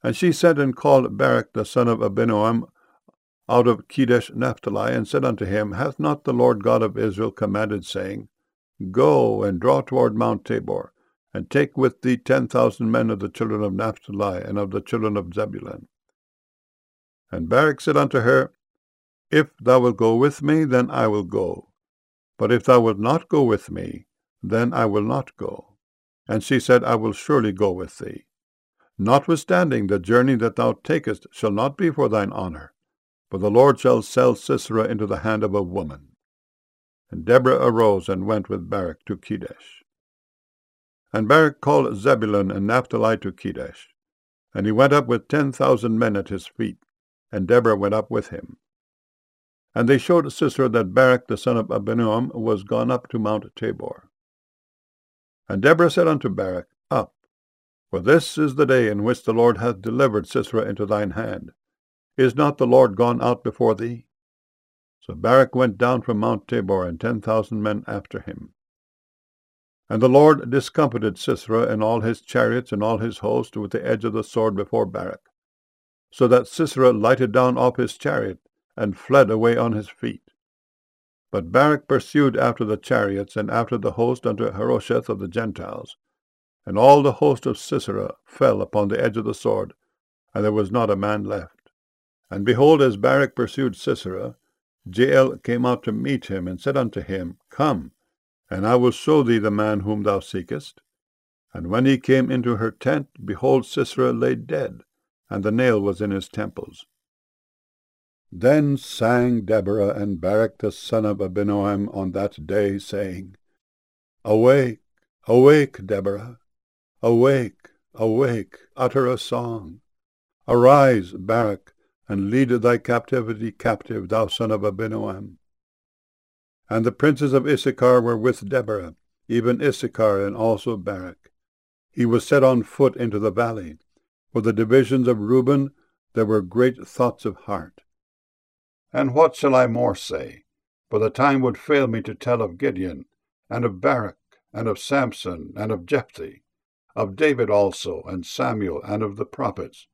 And she sent and called Barak the son of Abinoam out of Kedesh Naphtali, and said unto him, Hath not the Lord God of Israel commanded, saying, Go and draw toward Mount Tabor, and take with thee 10,000 men of the children of Naphtali and of the children of Zebulun? And Barak said unto her, If thou wilt go with me, then I will go. But if thou wilt not go with me, then I will not go. And she said, I will surely go with thee. Notwithstanding, the journey that thou takest shall not be for thine honor, for the Lord shall sell Sisera into the hand of a woman. And Deborah arose and went with Barak to Kedesh. And Barak called Zebulun and Naphtali to Kedesh. And he went up with 10,000 men at his feet, and Deborah went up with him. And they showed Sisera that Barak the son of Abinoam was gone up to Mount Tabor. And Deborah said unto Barak, Up, for this is the day in which the Lord hath delivered Sisera into thine hand. Is not the Lord gone out before thee? So Barak went down from Mount Tabor, and 10,000 men after him. And the Lord discomfited Sisera and all his chariots and all his host with the edge of the sword before Barak, so that Sisera lighted down off his chariot, and fled away on his feet. But Barak pursued after the chariots and after the host unto Harosheth of the Gentiles. And all the host of Sisera fell upon the edge of the sword, and there was not a man left. And behold, as Barak pursued Sisera, Jael came out to meet him, and said unto him, Come, and I will show thee the man whom thou seekest. And when he came into her tent, behold, Sisera lay dead, and the nail was in his temples. Then sang Deborah and Barak the son of Abinoam on that day, saying, Awake, awake, Deborah! Awake, awake, utter a song. Arise, Barak, and lead thy captivity captive, thou son of Abinoam. And the princes of Issachar were with Deborah, even Issachar and also Barak. He was set on foot into the valley. For the divisions of Reuben there were great thoughts of heart. And what shall I more say? For the time would fail me to tell of Gideon, and of Barak, and of Samson, and of Jephthah, of David also, and Samuel, and of the prophets,